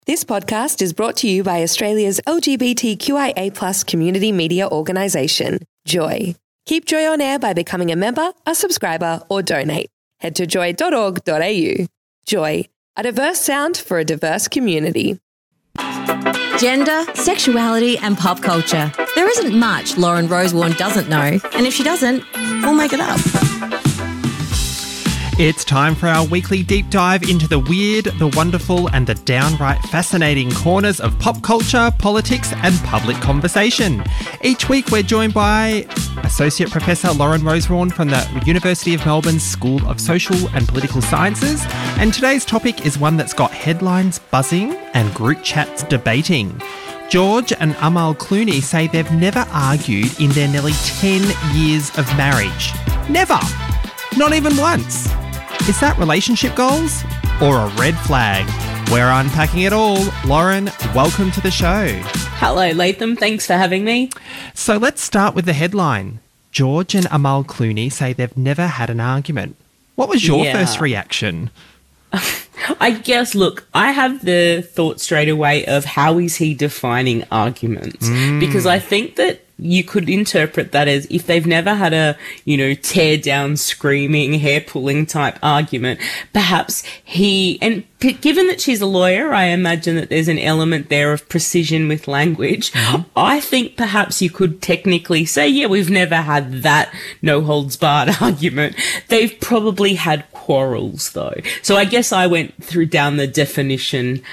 This podcast is brought to you by Australia's LGBTQIA+ community media organisation, Joy. Keep Joy on air by becoming a member, a subscriber, or donate. Head to joy.org.au. Joy, a diverse sound for a diverse community. Gender, sexuality and pop culture. There isn't much Lauren Rosewarne doesn't know, and if she doesn't, we'll make it up. It's time for our weekly deep dive into the weird, the wonderful and the downright fascinating corners of pop culture, politics and public conversation. Each week we're joined by Associate Professor Lauren Rosewarne from the University of Melbourne's School of Social and Political Sciences, and today's topic is one that's got headlines buzzing and group chats debating. George and Amal Clooney say they've never argued in their nearly 10 years of marriage. Never! Not even once! Is that relationship goals or a red flag? We're unpacking it all. Lauren, welcome to the show. Hello, Latham. Thanks for having me. So let's start with the headline. George and Amal Clooney say they've never had an argument. What was your first reaction? I guess, look, I have the thought straight away of how is he defining arguments? Because I think that you could interpret that as if they've never had a, tear down, screaming, hair pulling type argument, perhaps given that she's a lawyer, I imagine that there's an element there of precision with language. I think perhaps you could technically say, yeah, we've never had that no holds barred argument. They've probably had quarrels though. So I guess I went down the definition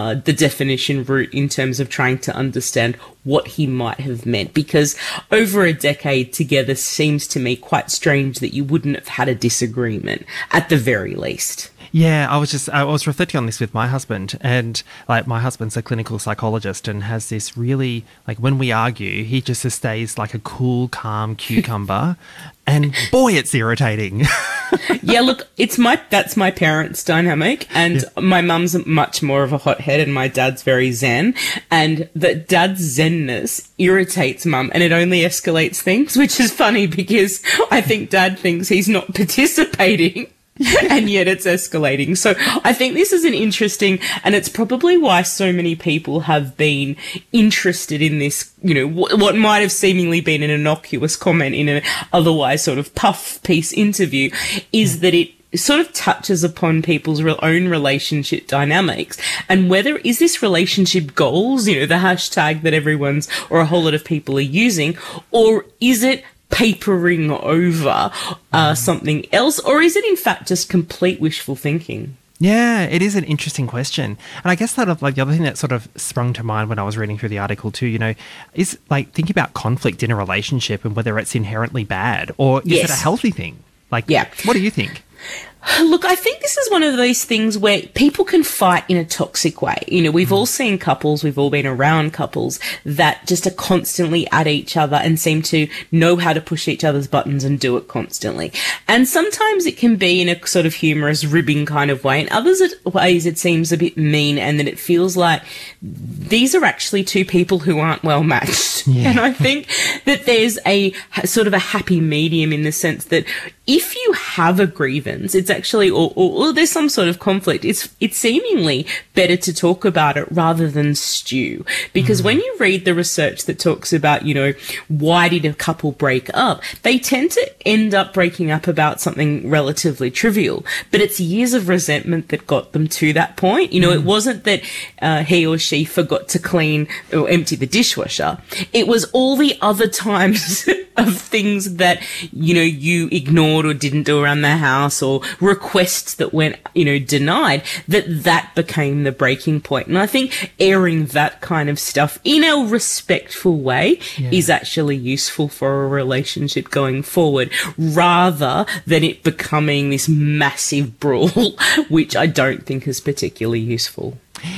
route in terms of trying to understand what he might have meant, because over a decade together seems to me quite strange that you wouldn't have had a disagreement at the very least. Yeah, I was reflecting on this with my husband, and my husband's a clinical psychologist and has this really, when we argue, he just stays like a cool, calm cucumber, and boy, it's irritating. Yeah, look, that's my parents' dynamic, and my mum's much more of a hothead and my dad's very zen, and that dad's zenness irritates mum and it only escalates things, which is funny because I think dad thinks he's not participating. And yet it's escalating. So I think this is an interesting, and it's probably why so many people have been interested in this, what might have seemingly been an innocuous comment in an otherwise sort of puff piece interview, is that it sort of touches upon people's own relationship dynamics and whether is this relationship goals, the hashtag that everyone's or a whole lot of people are using, or is it papering over something else, or is it in fact just complete wishful thinking? Yeah, it is an interesting question. And I guess the other thing that sort of sprung to mind when I was reading through the article too, is thinking about conflict in a relationship and whether it's inherently bad or is it a healthy thing? What do you think? Look, I think this is one of those things where people can fight in a toxic way. We've all seen couples, we've all been around couples that just are constantly at each other and seem to know how to push each other's buttons and do it constantly. And sometimes it can be in a sort of humorous, ribbing kind of way. In other ways, it seems a bit mean and that it feels like these are actually two people who aren't well matched. Yeah. And I think that there's a sort of a happy medium in the sense that if you have a grievance, it's actually, or there's some sort of conflict, it's seemingly better to talk about it rather than stew. Because when you read the research that talks about, why did a couple break up, they tend to end up breaking up about something relatively trivial, but it's years of resentment that got them to that point. It wasn't that he or she forgot to clean or empty the dishwasher. It was all the other times of things that, you ignored or didn't do around the house, or requests that went, denied, that became the breaking point. And I think airing that kind of stuff in a respectful way is actually useful for a relationship going forward, rather than it becoming this massive brawl, which I don't think is particularly useful.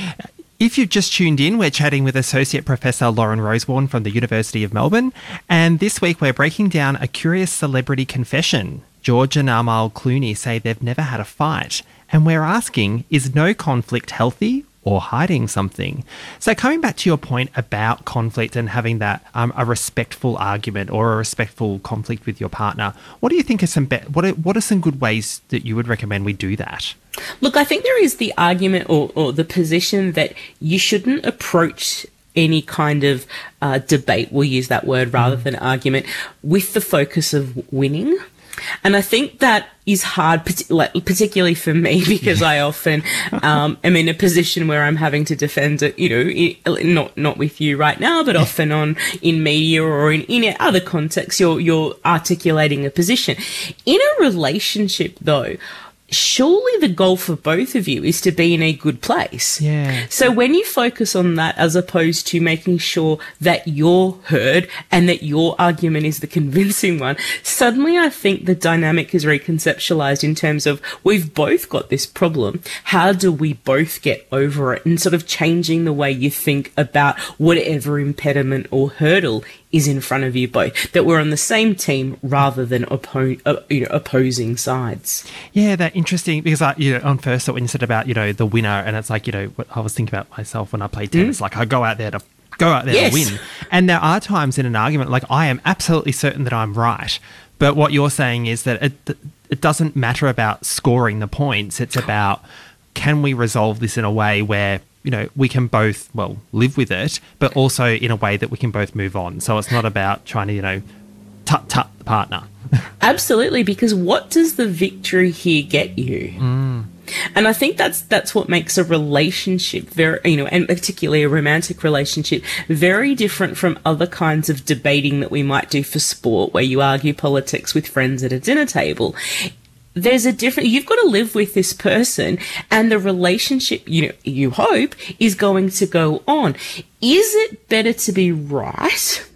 If you've just tuned in, we're chatting with Associate Professor Lauren Rosewarne from the University of Melbourne, and this week we're breaking down a curious celebrity confession. George and Amal Clooney say they've never had a fight, and we're asking, is no conflict healthy or hiding something. So coming back to your point about conflict and having that a respectful argument or a respectful conflict with your partner, what do you think are what are some good ways that you would recommend we do that? Look, I think there is the argument or the position that you shouldn't approach any kind of debate, we'll use that word rather than argument, with the focus of winning. And I think that is hard, particularly for me, because I often am in a position where I'm having to defend it, not with you right now, but often in media or in other contexts, you're articulating a position. In a relationship, though, surely the goal for both of you is to be in a good place. Yeah. So when you focus on that as opposed to making sure that you're heard and that your argument is the convincing one, suddenly I think the dynamic is reconceptualized in terms of we've both got this problem. How do we both get over it? And sort of changing the way you think about whatever impediment or hurdle is in front of you both, that we're on the same team rather than opposing sides. Yeah, that's interesting, because on first thought when you said about the winner, and it's like what I was thinking about myself when I play tennis, like I go out there to win, and there are times in an argument like I am absolutely certain that I'm right, but what you're saying is that it doesn't matter about scoring the points. It's about, can we resolve this in a way where we can both, live with it, but also in a way that we can both move on. So it's not about trying to, tut the partner. Absolutely, because what does the victory here get you? And I think that's what makes a relationship very, and particularly a romantic relationship, very different from other kinds of debating that we might do for sport, where you argue politics with friends at a dinner table. There's you've got to live with this person, and the relationship, you hope, is going to go on. Is it better to be right,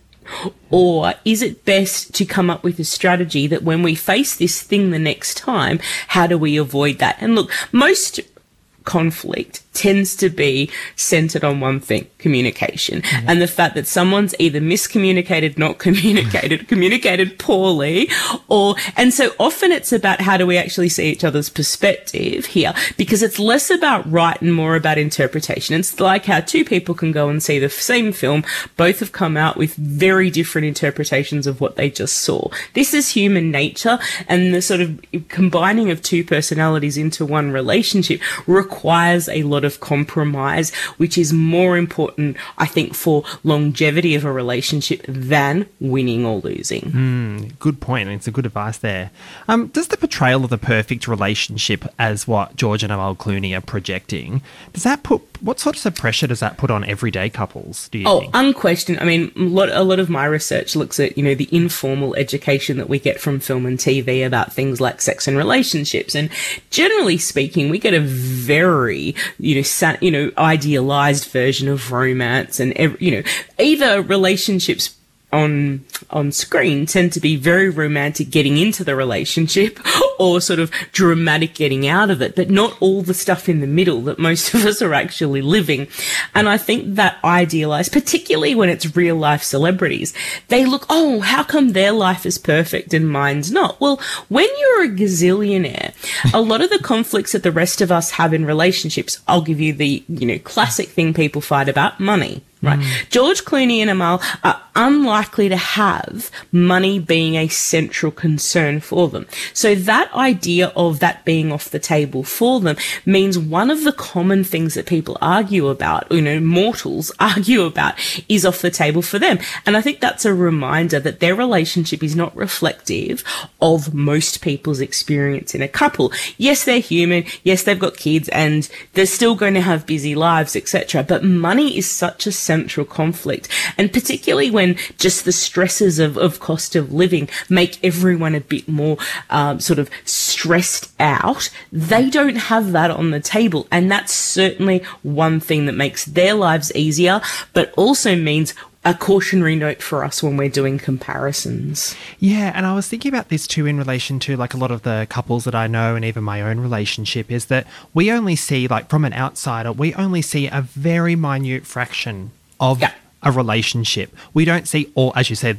or is it best to come up with a strategy that when we face this thing the next time, how do we avoid that? And look, most conflict tends to be centered on one thing: communication. And the fact that someone's either miscommunicated, not communicated, communicated poorly, and so often it's about how do we actually see each other's perspective here, because it's less about right and more about interpretation. It's like how two people can go and see the same film, both have come out with very different interpretations of what they just saw. This is human nature, and the sort of combining of two personalities into one relationship requires a lot of compromise, which is more important, I think, for longevity of a relationship than winning or losing. Good point. It's a good advice there. Does the portrayal of the perfect relationship as what George and Amal Clooney are projecting, what sort of pressure does that put on everyday couples, do you think? Unquestioned. I mean, a lot of my research looks at, the informal education that we get from film and TV about things like sex and relationships. And generally speaking, we get a very, idealized version of romance, and, either relationships on screen tend to be very romantic getting into the relationship, or sort of dramatic getting out of it, but not all the stuff in the middle that most of us are actually living. And I think that idealized, particularly when it's real life celebrities, they look, how come their life is perfect and mine's not? Well, when you're a gazillionaire, a lot of the conflicts that the rest of us have in relationships, I'll give you the, classic thing people fight about: money. Right. George Clooney and Amal are unlikely to have money being a central concern for them. So that idea of that being off the table for them means one of the common things that people argue about, mortals argue about, is off the table for them. And I think that's a reminder that their relationship is not reflective of most people's experience in a couple. Yes, they're human. Yes, they've got kids, and they're still going to have busy lives, etc. But money is such a central conflict, and particularly when just the stresses of cost of living make everyone a bit more sort of stressed out, they don't have that on the table. And that's certainly one thing that makes their lives easier, but also means a cautionary note for us when we're doing comparisons. Yeah, and I was thinking about this too in relation to like a lot of the couples that I know, and even my own relationship, is that we only see, like from an outsider, we only see a very minute fraction of a relationship. We don't see all, as you say, the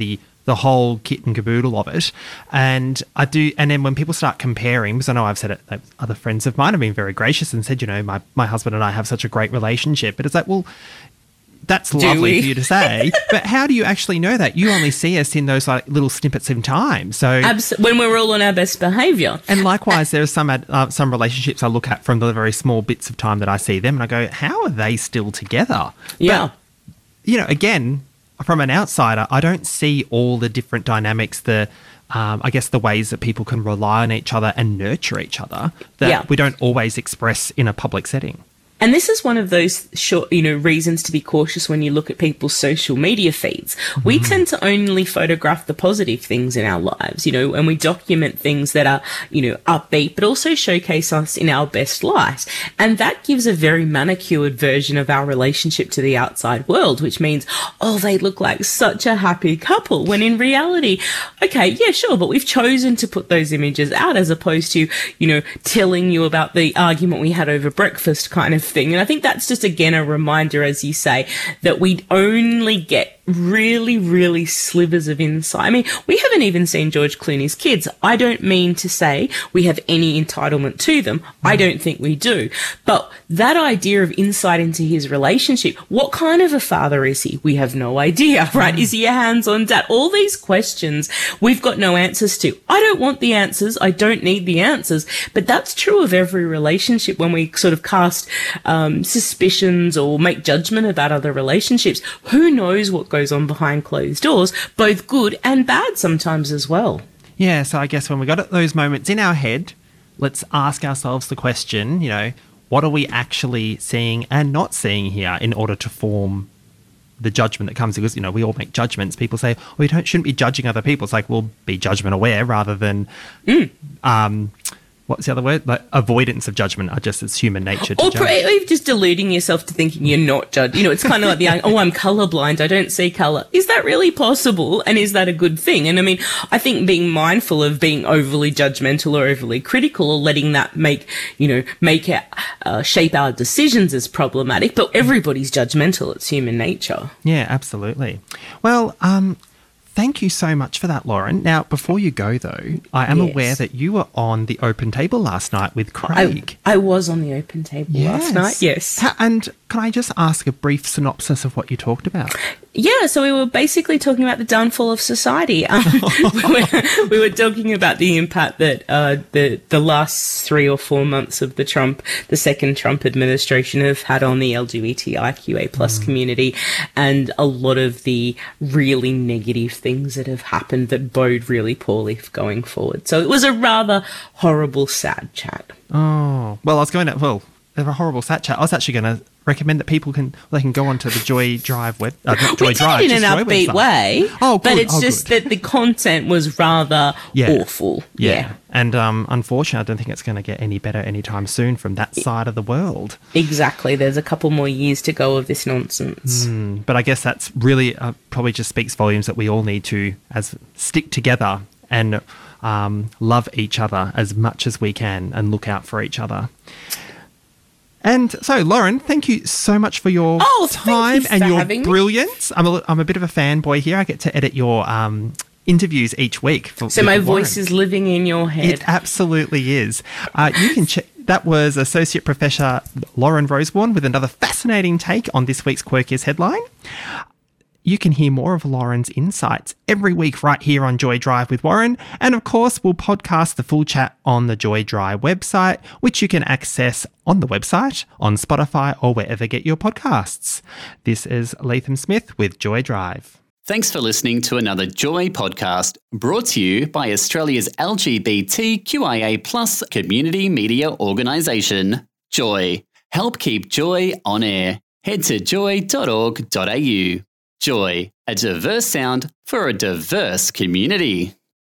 the whole kit and caboodle of it. And then when people start comparing, because I know I've said it, like, other friends of mine have been very gracious and said, my husband and I have such a great relationship. But it's like, well, that's lovely for you to say, but how do you actually know that? You only see us in those like little snippets in time. So when we're all on our best behaviour. And likewise, there are some relationships I look at from the very small bits of time that I see them, and I go, how are they still together? Yeah. But, again, from an outsider, I don't see all the different dynamics, I guess the ways that people can rely on each other and nurture each other that we don't always express in a public setting. And this is one of those reasons to be cautious when you look at people's social media feeds. We tend to only photograph the positive things in our lives, and we document things that are, upbeat, but also showcase us in our best light. And that gives a very manicured version of our relationship to the outside world, which means, they look like such a happy couple, when in reality, okay, yeah, sure, but we've chosen to put those images out as opposed to, telling you about the argument we had over breakfast kind of thing. And I think that's just, again, a reminder, as you say, that we only get really, really slivers of insight. I mean, we haven't even seen George Clooney's kids. I don't mean to say we have any entitlement to them. I don't think we do. But that idea of insight into his relationship, what kind of a father is he? We have no idea, right? Is he a hands-on dad? All these questions we've got no answers to. I don't want the answers. I don't need the answers. But that's true of every relationship when we sort of cast suspicions or make judgment about other relationships. Who knows what goes on behind closed doors, both good and bad sometimes as well. Yeah, so I guess when we got those moments in our head, let's ask ourselves the question, what are we actually seeing and not seeing here in order to form the judgment that comes? Because, we all make judgments. People say, we shouldn't be judging other people. It's like, well, be judgment aware rather than what's the other word? Like avoidance of judgment. It's human nature to judge. Or just deluding yourself to thinking you're not judged. It's kind of like I'm colourblind, I don't see colour. Is that really possible? And is that a good thing? And I mean, I think being mindful of being overly judgmental or overly critical or letting that shape our decisions is problematic. But everybody's judgmental. It's human nature. Yeah, absolutely. Well, thank you so much for that, Lauren. Now, before you go, though, I am aware that you were on the Open Table last night with Craig. I was on the Open Table last night, yes. And can I just ask a brief synopsis of what you talked about? Yeah, so we were basically talking about the downfall of society. We were talking about the impact that the last 3 or 4 months of the second Trump administration have had on the LGBTIQA plus community, and a lot of the really negative things that have happened that bode really poorly for going forward. So it was a rather horrible, sad chat. Oh, well, a horrible sad chat. I was actually going to recommend that people can go onto the Joy Drive not Joy Drive, in an upbeat way. Oh, good. But it's just that the content was rather awful. Yeah. And unfortunately, I don't think it's going to get any better anytime soon from that side of the world. Exactly. There's a couple more years to go of this nonsense. But I guess that's really probably just speaks volumes that we all need to stick together and love each other as much as we can and look out for each other. And so, Lauren, thank you so much for your time and your brilliance. I'm a bit of a fanboy here. I get to edit your interviews each week. So my voice is living in your head. It absolutely is. You can check. That was Associate Professor Lauren Rosewarne with another fascinating take on this week's Quirkiest headline. You can hear more of Lauren's insights every week right here on Joy Drive with Warren. And of course, we'll podcast the full chat on the Joy Drive website, which you can access on the website, on Spotify, or wherever you get your podcasts. This is Latham Smith with Joy Drive. Thanks for listening to another Joy podcast brought to you by Australia's LGBTQIA+ community media organisation, Joy. Help keep Joy on air. Head to joy.org.au. Joy, a diverse sound for a diverse community.